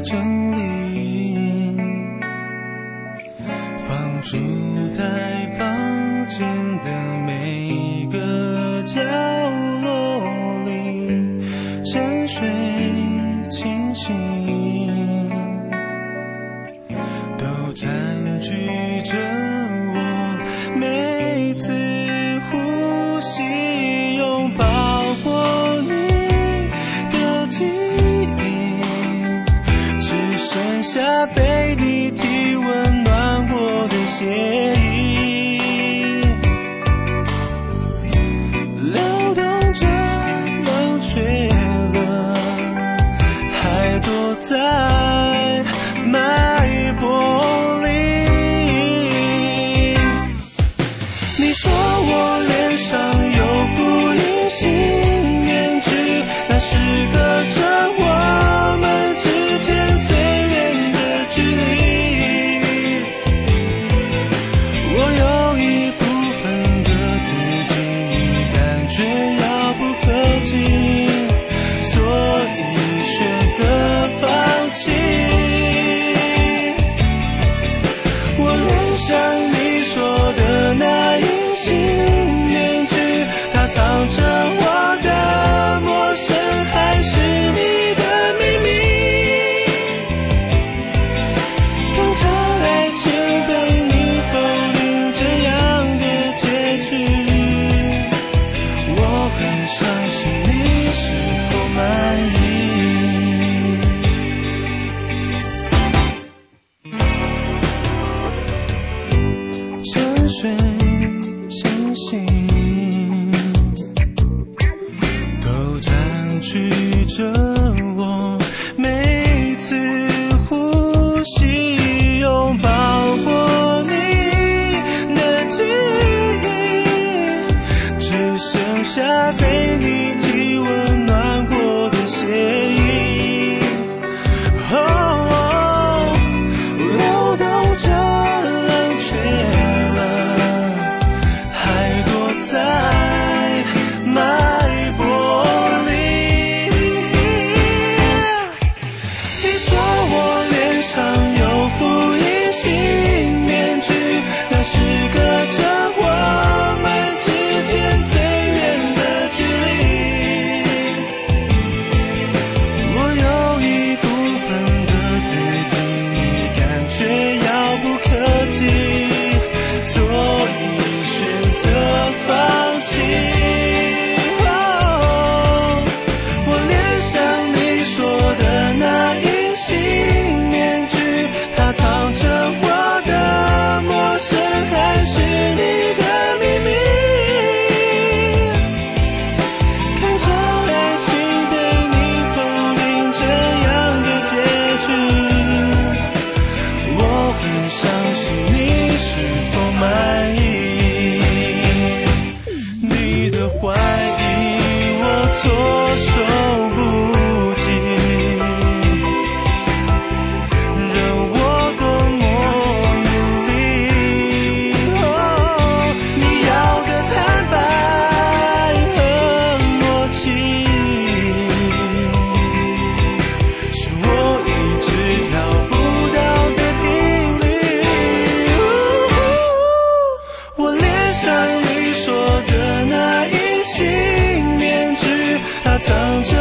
真理，放逐在房间的每一个角落里，沉睡清醒，都占据着我每次呼吸，拥抱过你的记忆，只剩下被你体温暖过的血液，流动着冷却了，还躲在脉搏里。你说我脸上有副隐形面具，那是隔着我们之间最远的距离。我有一部分的自己感觉遥不可及，所以选择放弃。我恋上你说的那隐形面具，它藏着我的陌生，还是你的秘密。看着爱情被你否定这样的结局，我很伤心，你是否满意？沉睡清醒，都占据着我每次呼吸，拥抱过你的记忆，只剩下被你体温暖过的血液，流动着冷却了，还躲在脉搏里。你说我脸上有副隐形面具，那是隔着我们之间最远的距离。我有一部分的自己感觉遥不可及，所以选择放弃。我恋上你说的那隐形面具，它藏着我的陌生，还是你的秘密。看着爱情被你否定这样的结局，我很伤心，你是否满意？你的怀疑我措手不及，任我多么努力，你要的坦白和默契，是我一直调不到的频率。我恋上你说的那隐形面具，它藏着